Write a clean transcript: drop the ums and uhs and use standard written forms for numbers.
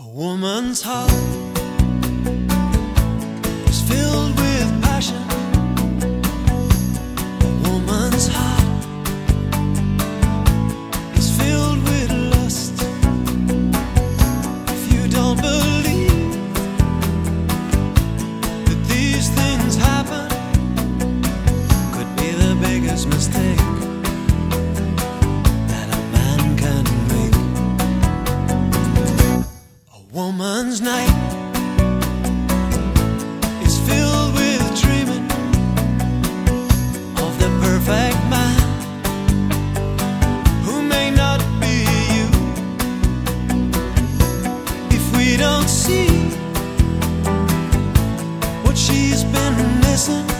woman's heart is filled with passion. A woman's heart is filled with lust. If you don't believe that these things happen, could be the biggest mistake that a man can make. A woman's night is filled with dreaming of the perfect man who may not be you. If we don't see what she's been missing,